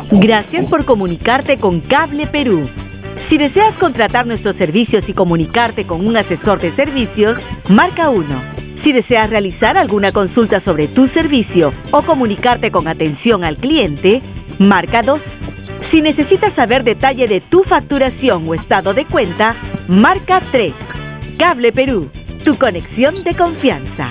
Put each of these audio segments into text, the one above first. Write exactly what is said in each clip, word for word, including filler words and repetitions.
Gracias por comunicarte con Cable Perú. Si deseas contratar nuestros servicios y comunicarte con un asesor de servicios, marca uno. Si deseas realizar alguna consulta sobre tu servicio o comunicarte con atención al cliente, marca dos. Si necesitas saber detalle de tu facturación o estado de cuenta, marca tres. Cable Perú, tu conexión de confianza.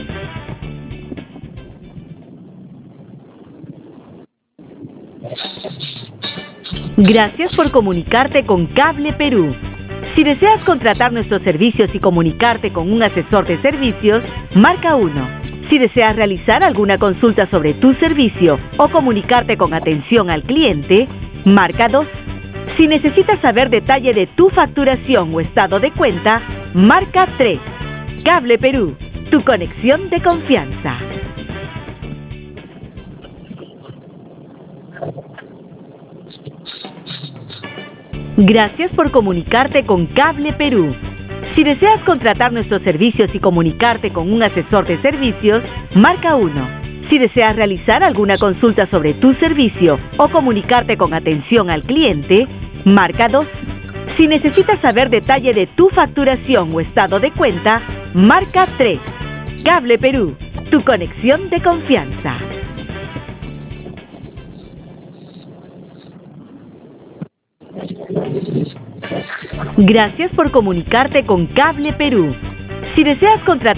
Gracias por comunicarte con Cable Perú. Si deseas contratar nuestros servicios y comunicarte con un asesor de servicios, marca uno. Si deseas realizar alguna consulta sobre tu servicio o comunicarte con atención al cliente, marca dos. Si necesitas saber detalle de tu facturación o estado de cuenta, marca tres. Cable Perú, tu conexión de confianza. Gracias por comunicarte con Cable Perú. Si deseas contratar nuestros servicios y comunicarte con un asesor de servicios, marca uno. Si deseas realizar alguna consulta sobre tu servicio o comunicarte con atención al cliente, marca dos. Si necesitas saber detalle de tu facturación o estado de cuenta, marca tres. Cable Perú, tu conexión de confianza. Gracias por comunicarte con Cable Perú. Si deseas contratar